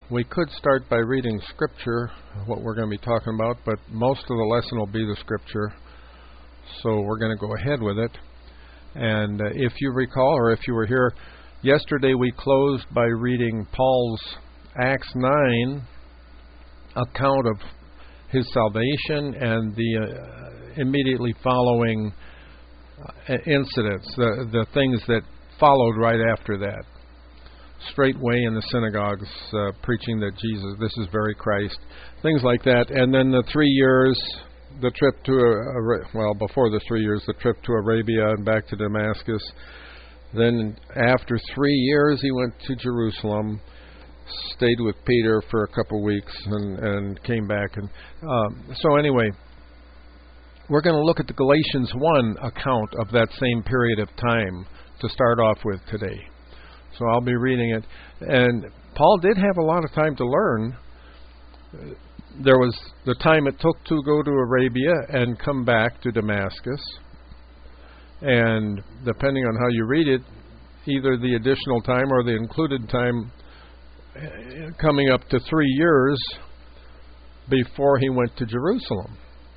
We could start by reading Scripture, what we're going to be talking about, but most of the lesson will be the Scripture, so we're going to go ahead with it. And if you recall, or if you were here yesterday, we closed by reading Paul's Acts 9 account of his salvation and the immediately following incidents, the things that followed right after that. Straightway in the synagogues, preaching that Jesus, this is very Christ, things like that. And then the 3 years, the trip to, before the 3 years, the trip to Arabia and back to Damascus. Then after 3 years, he went to Jerusalem, stayed with Peter for a couple weeks, and came back. And so anyway, we're going to look at the Galatians 1 account of that same period of time to start off with today. So I'll be reading it. And Paul did have a lot of time to learn. There was the time it took to go to Arabia and come back to Damascus. And depending on how you read it, either the additional time or the included time coming up to 3 years before he went to Jerusalem.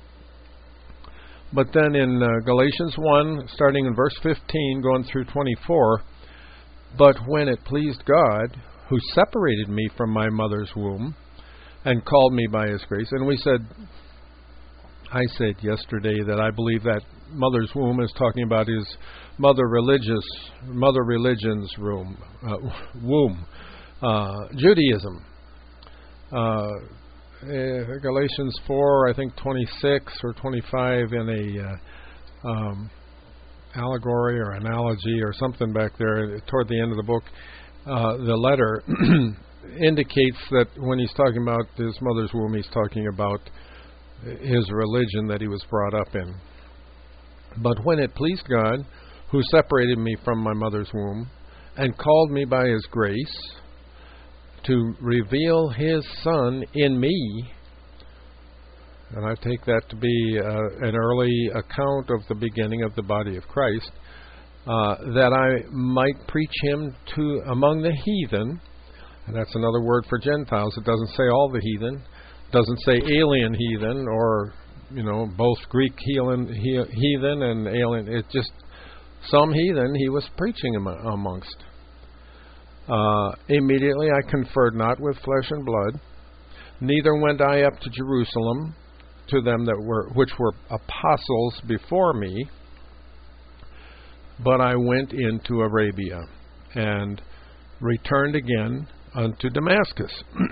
But then in Galatians 1, starting in verse 15, going through 24, but when it pleased God, who separated me from my mother's womb and called me by his grace. And I said yesterday that I believe that mother's womb is talking about his mother religion's womb. Judaism. Galatians 4, I think 26 or 25 in a allegory or analogy or something back there toward the end of the book. The letter indicates that when he's talking about his mother's womb, he's talking about his religion that he was brought up in. But when it pleased God, who separated me from my mother's womb and called me by his grace to reveal his Son in me, and I take that to be an early account of the beginning of the body of Christ, that I might preach him to among the heathen, and that's another word for Gentiles. It doesn't say all the heathen, it doesn't say alien heathen, or both Greek heathen and alien. It's just some heathen he was preaching amongst. Immediately I conferred not with flesh and blood, neither went I up to Jerusalem to them which were apostles before me, but I went into Arabia and returned again unto Damascus.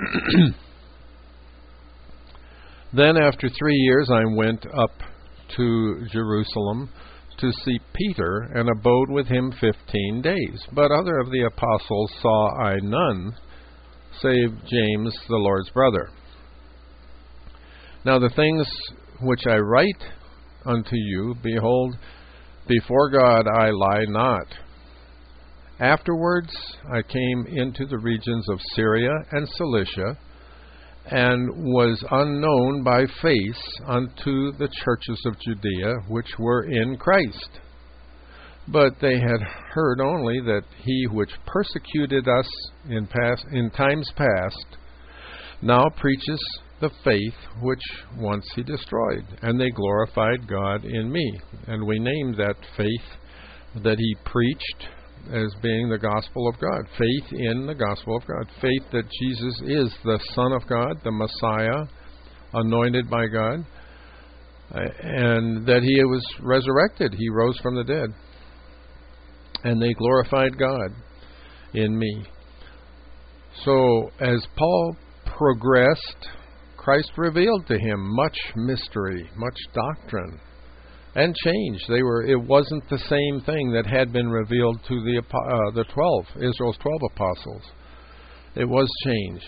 Then after 3 years I went up to Jerusalem to see Peter, and abode with him 15 days. But other of the apostles saw I none, save James the Lord's brother. Now the things which I write unto you, behold, before God I lie not. Afterwards I came into the regions of Syria and Cilicia, and was unknown by face unto the churches of Judea, which were in Christ. But they had heard only that he which persecuted us in times past now preaches the faith which once he destroyed, and they glorified God in me. And we named that faith that he preached as being the gospel of God. Faith in the gospel of God. Faith that Jesus is the Son of God, the Messiah, anointed by God, and that he was resurrected. He rose from the dead. And they glorified God in me. So as Paul progressed, Christ revealed to him much mystery, much doctrine, and change. It wasn't the same thing that had been revealed to the 12, Israel's 12 apostles. It was change.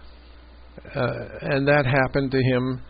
And that happened to him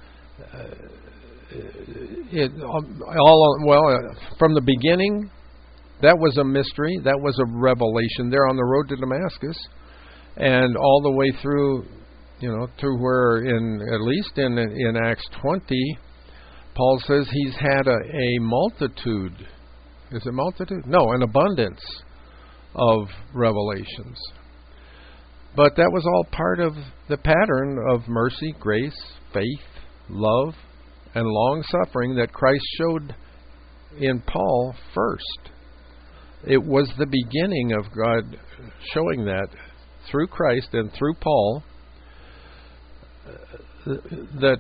from the beginning. That was a mystery. That was a revelation there on the road to Damascus. And all the way through, to where at least in Acts 20, Paul says he's had a multitude. Is it multitude? No, an abundance of revelations. But that was all part of the pattern of mercy, grace, faith, love, and long-suffering that Christ showed in Paul first. It was the beginning of God showing that through Christ and through Paul, that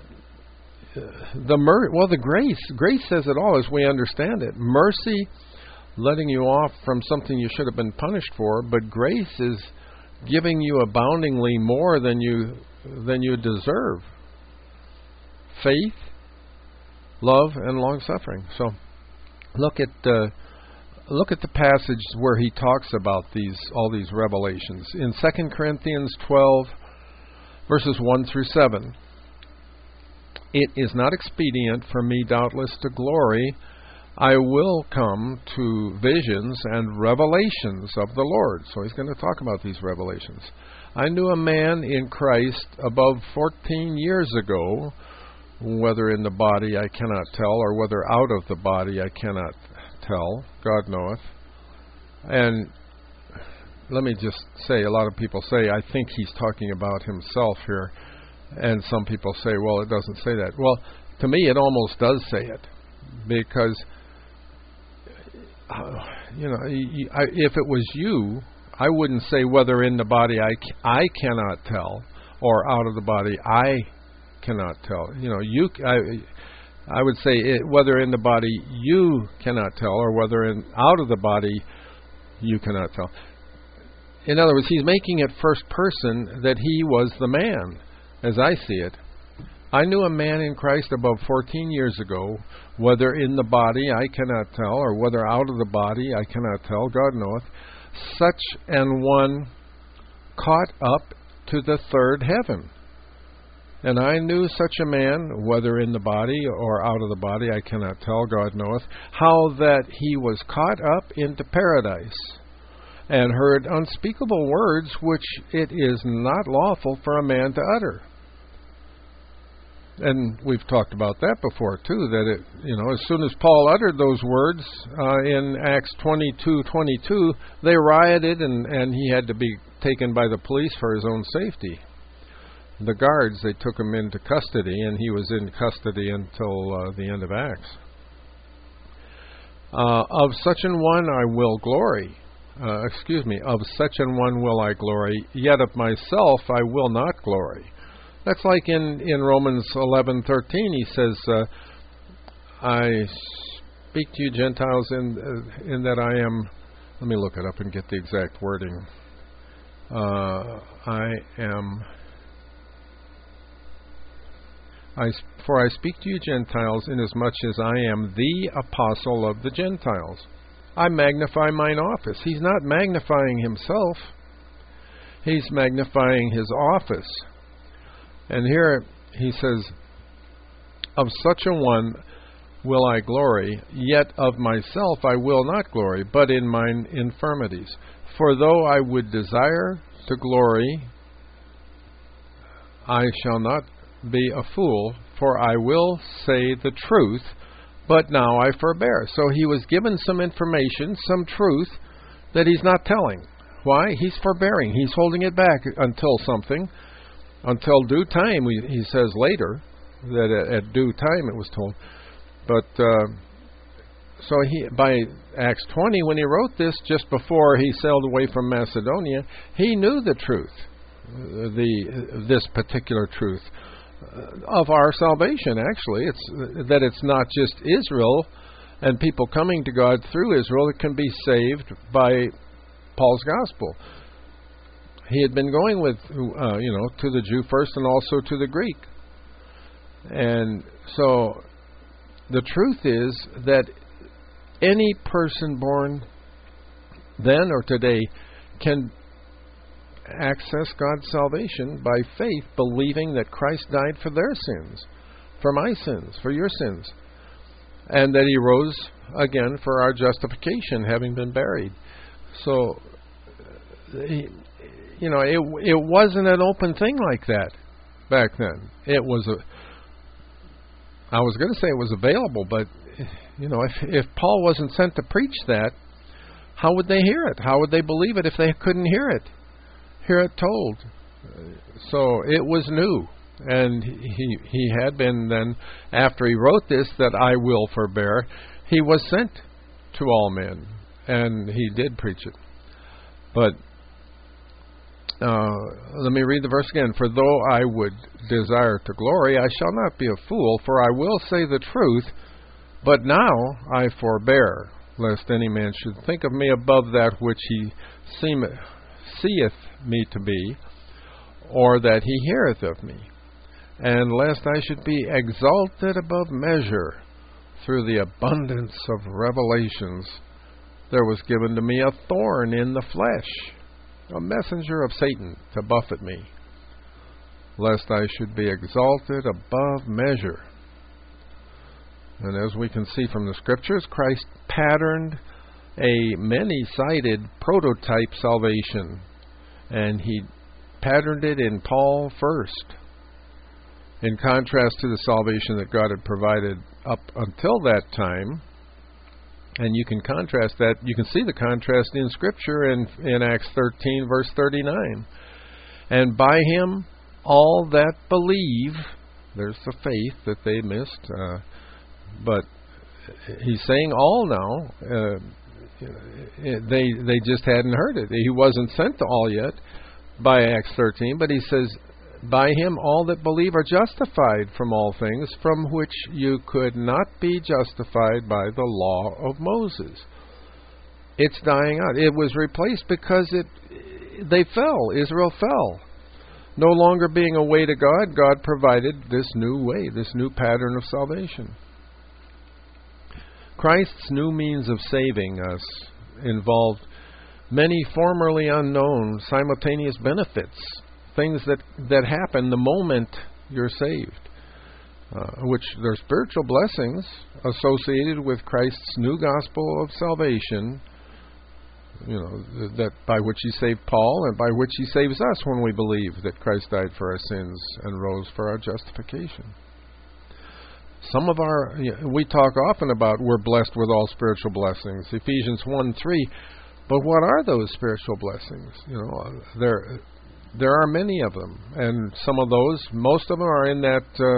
the grace says it all as we understand it. Mercy, letting you off from something you should have been punished for, but grace is giving you aboundingly more than you deserve. Faith, love, and long suffering. So look at the passage where he talks about all these revelations in 2 Corinthians 12 verses 1 through 7. It is not expedient for me doubtless to glory. I will come to visions and revelations of the Lord. So he's going to talk about these revelations. I knew a man in Christ above 14 years ago, whether in the body I cannot tell, or whether out of the body I cannot tell. God knoweth. And let me just say, a lot of people say, I think he's talking about himself here. And some people say, well, it doesn't say that. Well, to me, it almost does say it. Because if it was you, I wouldn't say whether in the body I cannot tell, or out of the body I cannot tell. I would say whether in the body you cannot tell, or whether out of the body you cannot tell. In other words, he's making it first person that he was the man, as I see it. I knew a man in Christ above 14 years ago, whether in the body I cannot tell, or whether out of the body I cannot tell, God knoweth, such an one caught up to the third heaven. And I knew such a man, whether in the body or out of the body I cannot tell, God knoweth, how that he was caught up into paradise, and heard unspeakable words which it is not lawful for a man to utter. And we've talked about that before too, that as soon as Paul uttered those words in Acts 22:22, they rioted, and he had to be taken by the police for his own safety. The guards, they took him into custody, and he was in custody until the end of Acts. Of such an one I will glory. Of such an one will I glory, yet of myself I will not glory. That's like in Romans 11:13, he says, I speak to you Gentiles in that I am, let me look it up and get the exact wording. For I speak to you Gentiles inasmuch as I am the apostle of the Gentiles. I magnify mine office. He's not magnifying himself. He's magnifying his office. And here he says, of such a one will I glory, yet of myself I will not glory, but in mine infirmities. For though I would desire to glory, I shall not be a fool, for I will say the truth, but now I forbear. So he was given some information, some truth, that he's not telling. Why? He's forbearing. He's holding it back until until due time, he says later, that at due time it was told. But so by Acts 20, when he wrote this, just before he sailed away from Macedonia, he knew the truth, this particular truth of our salvation. Actually, it's not just Israel and people coming to God through Israel that can be saved by Paul's gospel. He had been going with, to the Jew first and also to the Greek. And so the truth is that any person born then or today can access God's salvation by faith, believing that Christ died for their sins, for my sins, for your sins, and that he rose again for our justification, having been buried. So, it wasn't an open thing like that back then. It was I was going to say it was available, but if Paul wasn't sent to preach that, how would they hear it? How would they believe it if they couldn't hear it? hear it told. So it was new. And he had been then, after he wrote this, that I will forbear, he was sent to all men. And he did preach it. But let me read the verse again. For though I would desire to glory, I shall not be a fool, for I will say the truth. But now I forbear, lest any man should think of me above that which he seeth me to be, or that he heareth of me, and lest I should be exalted above measure through the abundance of revelations. There was given to me a thorn in the flesh, a messenger of Satan to buffet me, lest I should be exalted above measure. And as we can see from the Scriptures, Christ patterned a many-sided prototype salvation, and he patterned it in Paul first, in contrast to the salvation that God had provided up until that time. And you can contrast that, you can see the contrast in Scripture in Acts 13, verse 39. And by him all that believe, there's the faith that they missed, but he's saying all now. They just hadn't heard it. He wasn't sent to all yet by Acts 13, but he says, by him all that believe are justified from all things from which you could not be justified by the law of Moses. It's dying out. It was replaced because they fell. Israel fell. No longer being a way to God, God provided this new way, this new pattern of salvation. Christ's new means of saving us involved many formerly unknown simultaneous benefits, things that happen the moment you're saved, which there are spiritual blessings associated with Christ's new gospel of salvation, that by which he saved Paul and by which he saves us when we believe that Christ died for our sins and rose for our justification. We talk often about we're blessed with all spiritual blessings, Ephesians 1:3. But what are those spiritual blessings? There are many of them, and some of those, most of them are in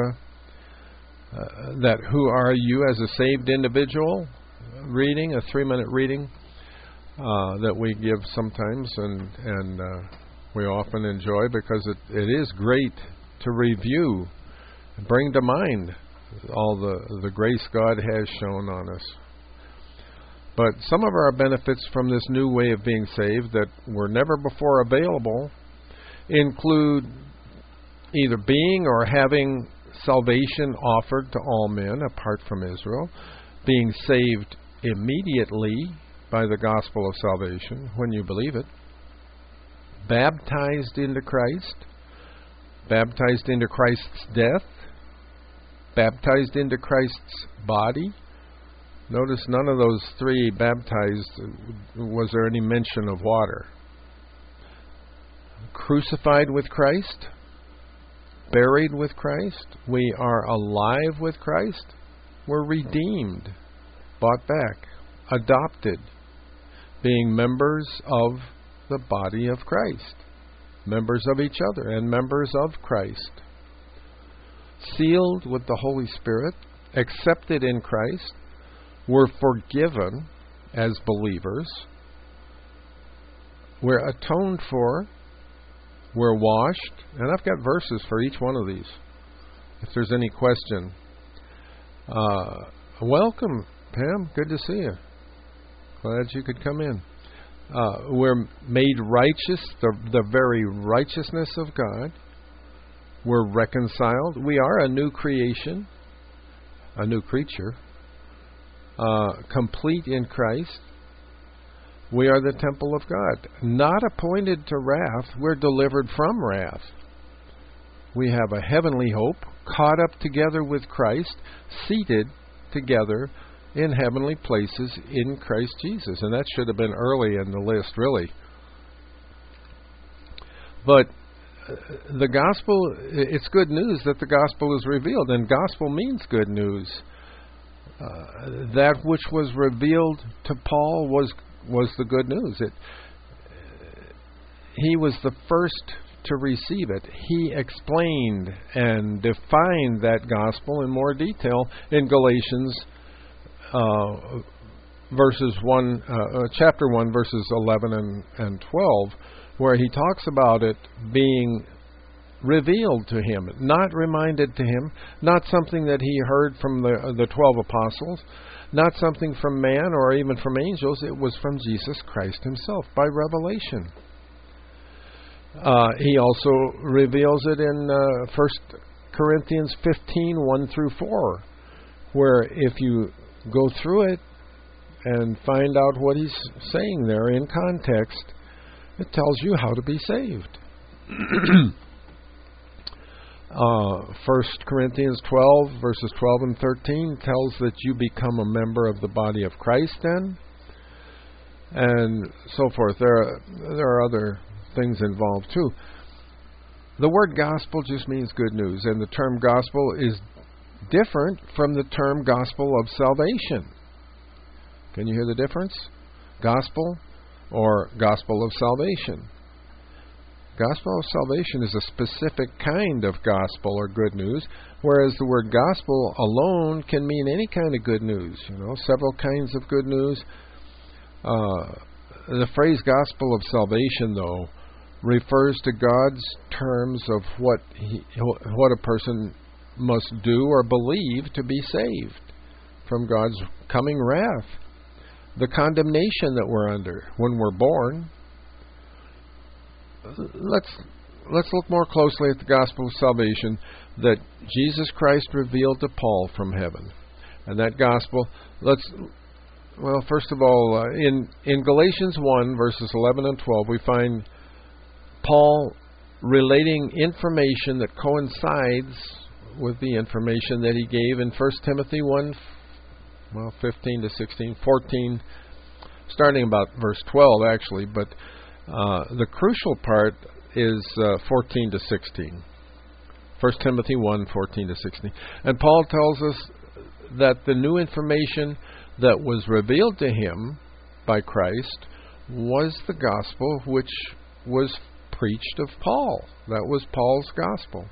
that who are you as a saved individual reading, a 3-minute reading that we give sometimes, and we often enjoy because it is great to review, bring to mind all the grace God has shown on us. But some of our benefits from this new way of being saved that were never before available include either being or having salvation offered to all men apart from Israel, being saved immediately by the gospel of salvation when you believe it, baptized into Christ, baptized into Christ's death, baptized into Christ's body. Notice none of those three baptized was there any mention of water. Crucified with Christ, buried with Christ, we are alive with Christ, we're redeemed, bought back, adopted, being members of the body of Christ, members of each other, and members of Christ, sealed with the Holy Spirit, accepted in Christ, we're forgiven as believers, we're atoned for, we're washed, and I've got verses for each one of these. If there's any question. Welcome, Pam. Good to see you. Glad you could come in. We're made righteous, the very righteousness of God. We're reconciled. We are a new creation, a new creature, complete in Christ. We are the temple of God, not appointed to wrath. We're delivered from wrath. We have a heavenly hope, caught up together with Christ, seated together in heavenly places in Christ Jesus. And that should have been early in the list, really. But the gospel, it's good news that the gospel is revealed, and gospel means good news. That which was revealed to Paul was the good news. he was the first to receive it. He explained and defined that gospel in more detail in Galatians chapter 1, verses 11 and 12, where he talks about it being revealed to him, not reminded to him, not something that he heard from the 12 apostles, not something from man or even from angels. It was from Jesus Christ himself by revelation. He also reveals it in 1 Corinthians 15, 1 through 4, where if you go through it and find out what he's saying there in context, it tells you how to be saved. 1 Corinthians 12, verses 12 and 13 tells that you become a member of the body of Christ then, and so forth. There are other things involved too. The word gospel just means good news, and the term gospel is different from the term gospel of salvation. Can you hear the difference? Gospel or gospel of salvation. Gospel of salvation is a specific kind of gospel or good news, whereas the word gospel alone can mean any kind of good news. Several kinds of good news. The phrase gospel of salvation, though, refers to God's terms of what a person must do or believe to be saved from God's coming wrath, the condemnation that we're under when we're born. Let's look more closely at the gospel of salvation that Jesus Christ revealed to Paul from heaven. And that gospel, first of all, in Galatians 1, verses 11 and 12, we find Paul relating information that coincides with the information that he gave in 1 Timothy 1, 15 to 16, 14, starting about verse 12 actually, but the crucial part is 14 to 16. 1 Timothy 1, 14 to 16. And Paul tells us that the new information that was revealed to him by Christ was the gospel which was preached of Paul. That was Paul's gospel.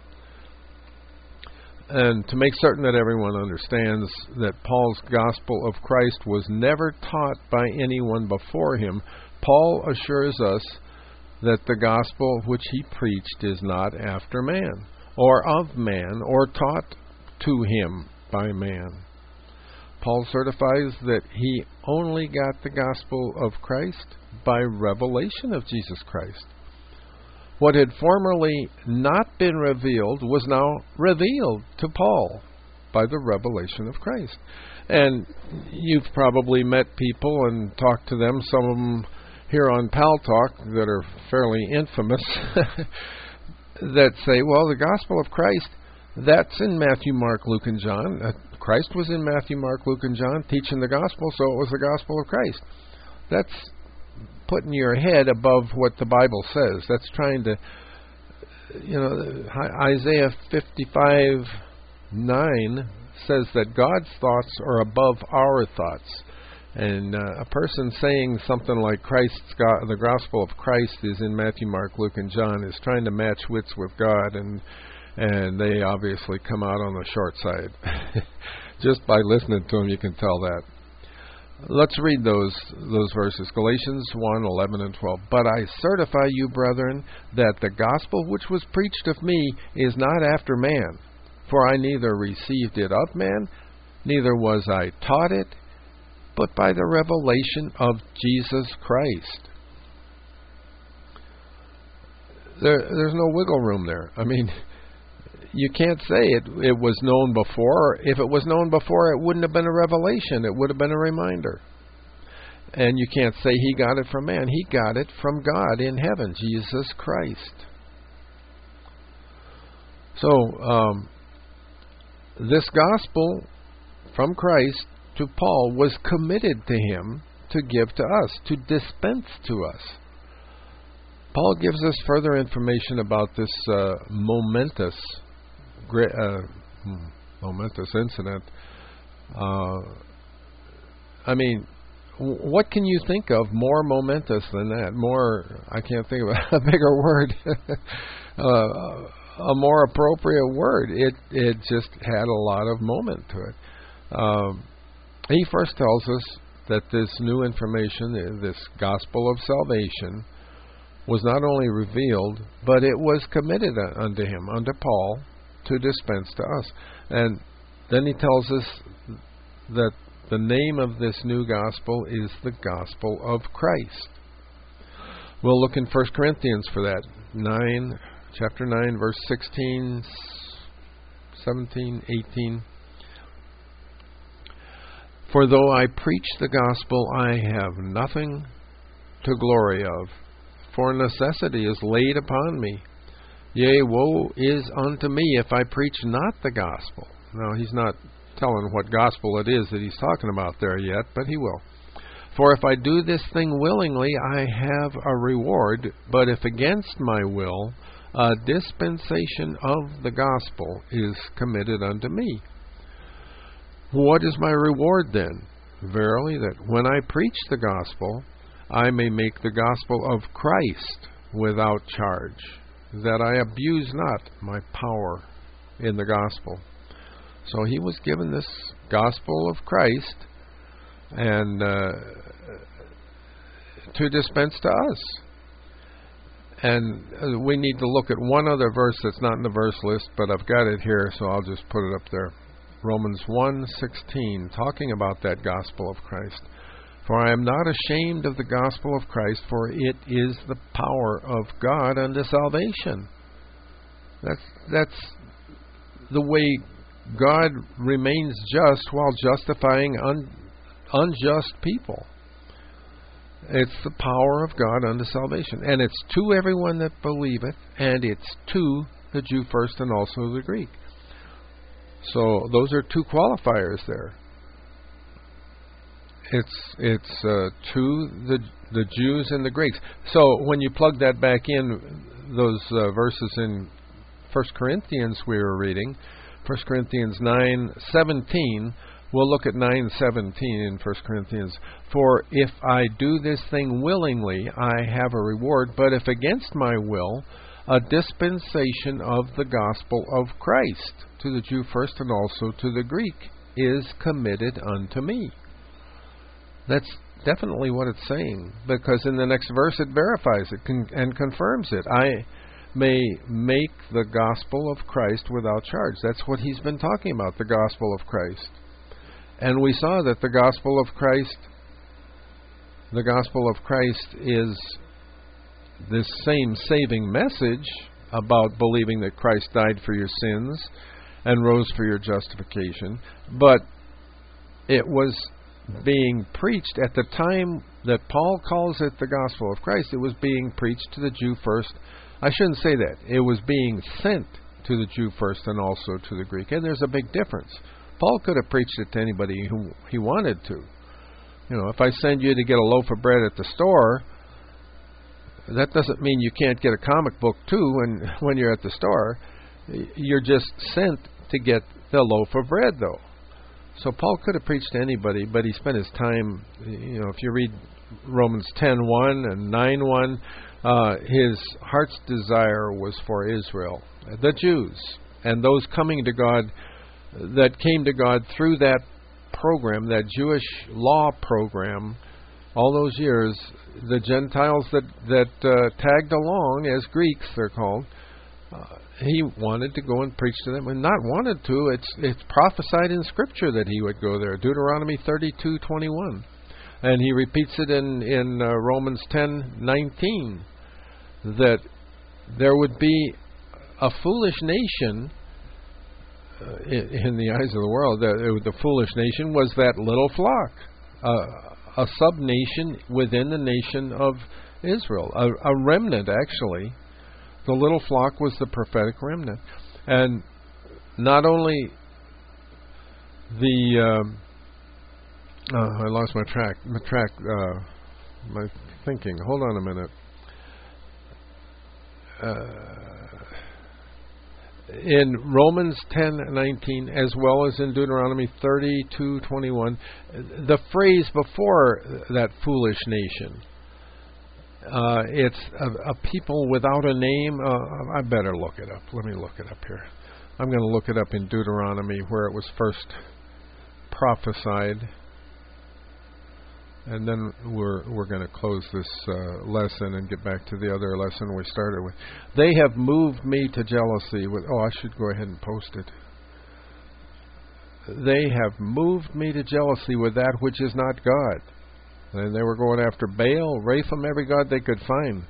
And to make certain that everyone understands that Paul's gospel of Christ was never taught by anyone before him, Paul assures us that the gospel which he preached is not after man, or of man, or taught to him by man. Paul certifies that he only got the gospel of Christ by revelation of Jesus Christ. What had formerly not been revealed was now revealed to Paul by the revelation of Christ. And you've probably met people and talked to them, some of them here on Pal Talk that are fairly infamous, that say, well, the gospel of Christ, that's in Matthew, Mark, Luke, and John. Christ was in Matthew, Mark, Luke, and John teaching the gospel, so it was the gospel of Christ. That's putting your head above what the Bible says. That's trying to, Isaiah 55:9 says that God's thoughts are above our thoughts. And a person saying something like the gospel of Christ is in Matthew, Mark, Luke, and John is trying to match wits with God, and they obviously come out on the short side. Just by listening to them, you can tell that. Let's read those verses. Galatians 1, 11 and 12. But I certify you, brethren, that the gospel which was preached of me is not after man. For I neither received it of man, neither was I taught it, but by the revelation of Jesus Christ. There's no wiggle room there. I mean, you can't say it was known before. If it was known before, it wouldn't have been a revelation. It would have been a reminder. And you can't say he got it from man. He got it from God in heaven, Jesus Christ. So, this gospel from Christ to Paul was committed to him to give to us, to dispense to us. Paul gives us further information about this momentous incident. what can you think of more momentous than that? More, I can't think of a bigger word, a more appropriate word. It just had a lot of moment to it. He first tells us that this new information, this gospel of salvation, was not only revealed, but it was committed unto him, unto Paul, to dispense to us. And then he tells us that the name of this new gospel is the gospel of Christ. We'll look in 1 Corinthians for that. Chapter 9, verse 16, 17, 18. For though I preach the gospel, I have nothing to glory of, for necessity is laid upon me. Yea, woe is unto me if I preach not the gospel. Now, he's not telling what gospel it is that he's talking about there yet, but he will. For if I do this thing willingly, I have a reward, but if against my will, a dispensation of the gospel is committed unto me. What is my reward then? Verily, that when I preach the gospel, I may make the gospel of Christ without charge, that I abuse not my power in the gospel. So he was given this gospel of Christ and to dispense to us. And we need to look at one other verse that's not in the verse list, but I've got it here, so I'll just put it up there. Romans 1:16, talking about that gospel of Christ. For I am not ashamed of the gospel of Christ, for it is the power of God unto salvation. That's the way God remains just while justifying unjust people. It's the power of God unto salvation. And it's to everyone that believeth, and it's to the Jew first and also the Greek. So those are two qualifiers there. It's to the Jews and the Greeks. So when you plug that back in, those verses in 1 Corinthians we were reading, 1 Corinthians 9:17, we'll look at 9:17 in 1 Corinthians. For if I do this thing willingly, I have a reward, but if against my will, a dispensation of the gospel of Christ, to the Jew first and also to the Greek, is committed unto me. That's definitely what it's saying, because in the next verse it verifies it and confirms it. I may make the gospel of Christ without charge. That's what he's been talking about, the gospel of Christ. And we saw that the gospel of Christ is this same saving message about believing that Christ died for your sins and rose for your justification, but it was being preached at the time that Paul calls it the gospel of Christ. It was being preached to the Jew first. I shouldn't say that. It was being sent to the Jew first and also to the Greek. And there's a big difference. Paul could have preached it to anybody who he wanted to. You know, if I send you to get a loaf of bread at the store, that doesn't mean you can't get a comic book too when you're at the store. You're just sent to get the loaf of bread, though. So Paul could have preached to anybody, but he spent his time, you know, if you read Romans 10:1 and 9:1, his heart's desire was for Israel, the Jews, and those coming to God, that came to God through that program, that Jewish law program, all those years. The Gentiles that tagged along as Greeks, they're called, he wanted to go and preach to them, and not wanted to. It's prophesied in Scripture that he would go there. Deuteronomy 32:21, and he repeats it in Romans 10:19, that there would be a foolish nation in the eyes of the world. The foolish nation was that little flock, a sub-nation within the nation of Israel, a remnant actually. The little flock was the prophetic remnant. And not only I lost my thinking. Hold on a minute. in Romans 10:19, as well as in Deuteronomy 32:21, the phrase before that foolish nation, it's a people without a name. I better look it up. Let me look it up here. I'm going to look it up in Deuteronomy where it was first prophesied. And then we're going to close this lesson and get back to the other lesson we started with. They have moved me to jealousy with... Oh, I should go ahead and post it. They have moved me to jealousy with that which is not God. And they were going after Baal, Raphem, every god they could find.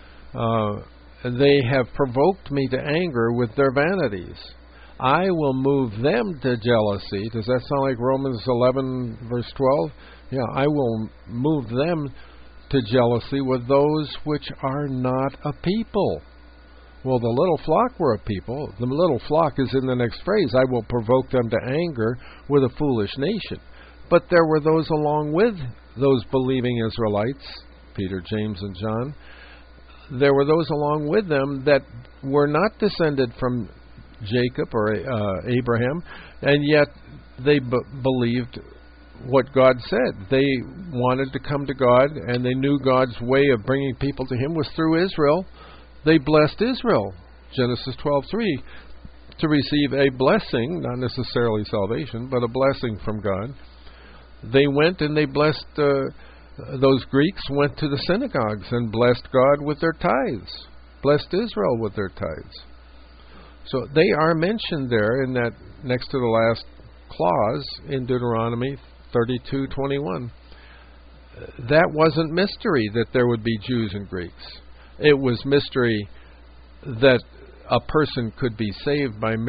They have provoked me to anger with their vanities. I will move them to jealousy. Does that sound like Romans 11, verse 12? Yeah, I will move them to jealousy with those which are not a people. Well, the little flock were a people. The little flock is in the next phrase. I will provoke them to anger with a foolish nation. But there were those along with those believing Israelites, Peter, James, and John. There were those along with them that were not descended from Jacob or Abraham, and yet they believed what God said. They wanted to come to God, and they knew God's way of bringing people to Him was through Israel. They blessed Israel, Genesis 12:3, to receive a blessing, not necessarily salvation, but a blessing from God. They went and they blessed, those Greeks went to the synagogues and blessed God with their tithes, blessed Israel with their tithes. So they are mentioned there in that next to the last clause in Deuteronomy 32:21. That wasn't mystery that there would be Jews and Greeks. It was mystery that a person could be saved by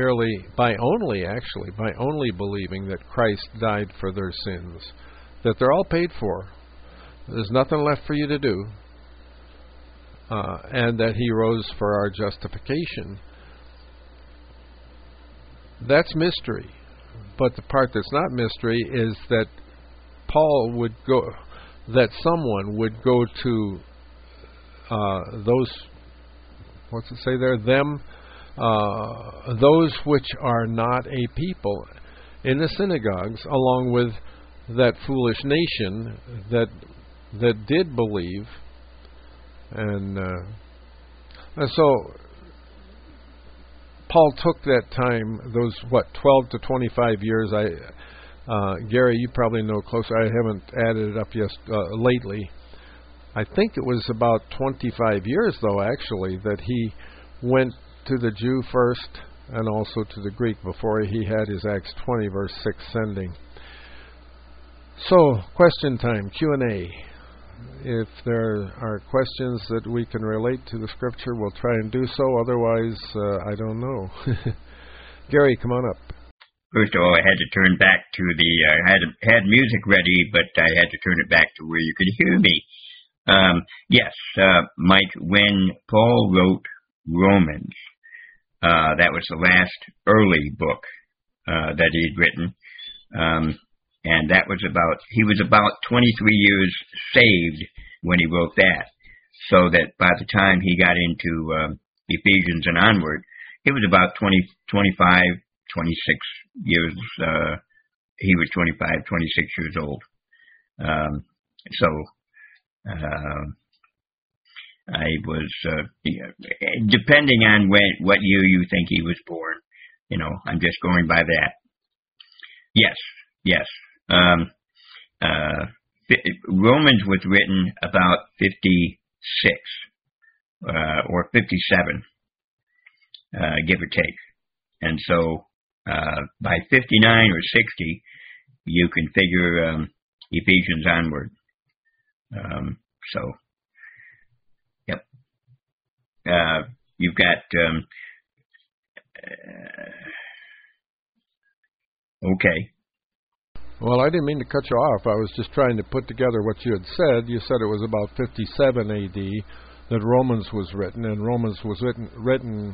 only believing that Christ died for their sins, that they're all paid for. There's nothing left for you to do, and that He rose for our justification. That's mystery. But the part that's not mystery is that someone would go to those, what's it say there? Those which are not a people in the synagogues, along with that foolish nation that did believe, and so Paul took that time, those 12 to 25 years. Gary, you probably know closer. I haven't added it up lately. I think it was about 25 years, though, actually, that he went to the Jew first and also to the Greek before he had his Acts 20, verse 6 sending. So, question time, Q&A. If there are questions that we can relate to the Scripture, we'll try and do so. Otherwise, I don't know. Gary, come on up. First of all, I had to turn back to I had music ready, but I had to turn it back to where you could hear me. Yes, Mike, when Paul wrote Romans, that was the last early book that he'd written. And that was he was about 23 years saved when he wrote that. So that by the time he got into Ephesians and onward, he was about 25, 26 years, he was 25, 26 years old. I was, depending on what year you think he was born, I'm just going by that. Yes. Romans was written about 56 or 57, give or take. And so by 59 or 60, you can figure Ephesians onward. Yep. You've got... okay. Well, I didn't mean to cut you off. I was just trying to put together what you had said. You said it was about 57 A.D. that Romans was written, and Romans was written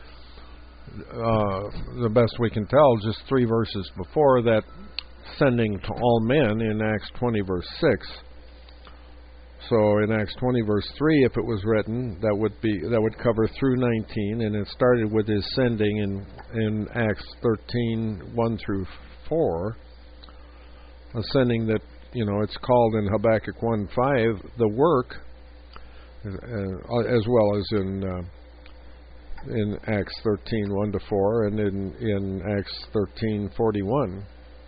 the best we can tell, just 3 verses before that, sending to all men in Acts 20, verse 6. So in Acts 20 verse 3, if it was written, that would cover through 19, and it started with his sending in Acts 13 1 through 4, a sending that, it's called in Habakkuk 1:5 the work, as well as in Acts 13 1 to 4, and in Acts 13 41.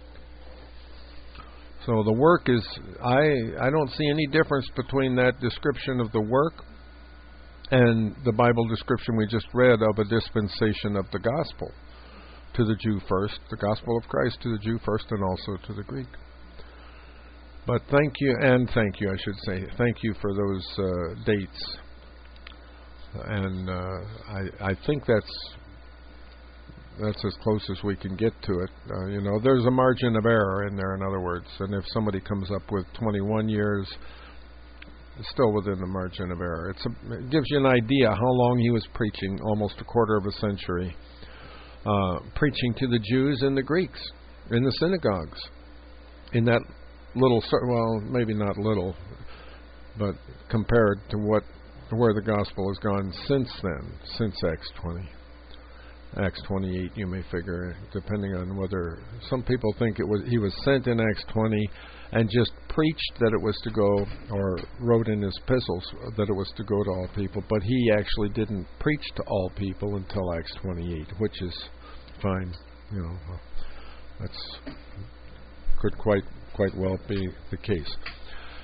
So the work is, I don't see any difference between that description of the work and the Bible description we just read of a dispensation of the gospel to the Jew first, the gospel of Christ to the Jew first, and also to the Greek. But thank you, I should say. Thank you for those dates. And I think that's as close as we can get to it. There's a margin of error in there, in other words. And if somebody comes up with 21 years, it's still within the margin of error. It gives you an idea how long he was preaching, almost a quarter of a century, preaching to the Jews and the Greeks in the synagogues. In that little, well, maybe not little, but compared to where the gospel has gone since then, since Acts 20. Acts 28, you may figure, depending on whether some people think he was sent in Acts 20 and just preached that it was to go, or wrote in his epistles that it was to go to all people, but he actually didn't preach to all people until Acts 28, which is fine. That's could quite well be the case.